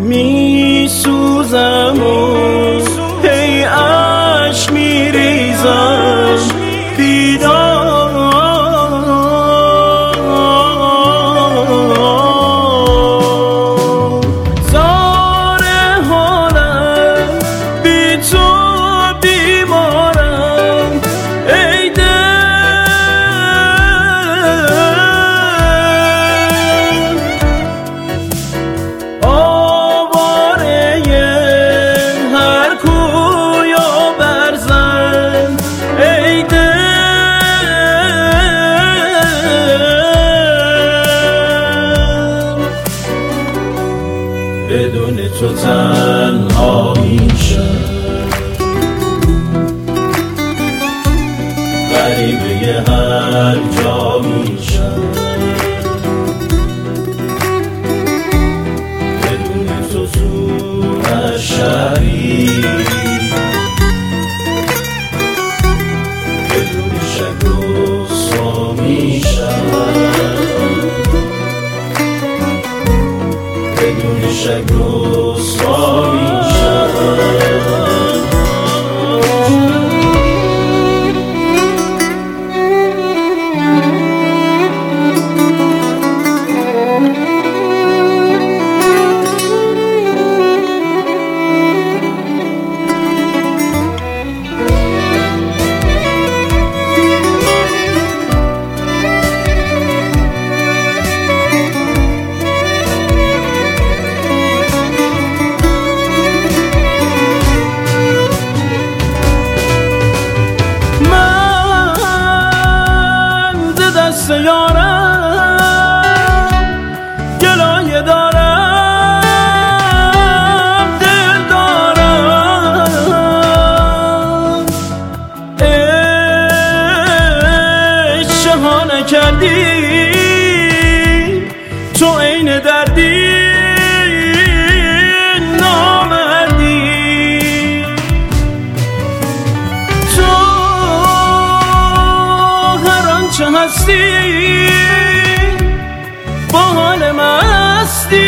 می سوزم و هی عشق می ریزم بیدار زار حالم بی تو بیمارم ای دل آواره هر کویا برزن ای دل بدون تو تنها میشم غریبه هر جا میشم بدون تو سور شهری بدون شک رسوا میشم بدون شک رسوا میشم یارم گلایه دارم دل دارم ای شهانه کردی تو عین دردی نامردی تو هر آنچه هستی با حال مستی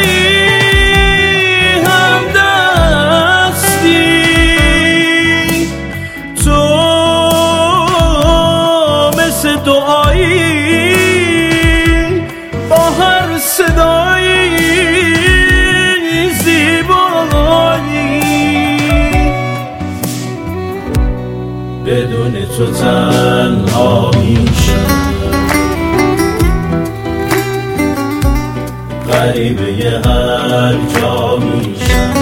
همدستی تو مثل دعایی با هر صدایی زیبایی بدون تو تنها میشم غریبه هر جا میشم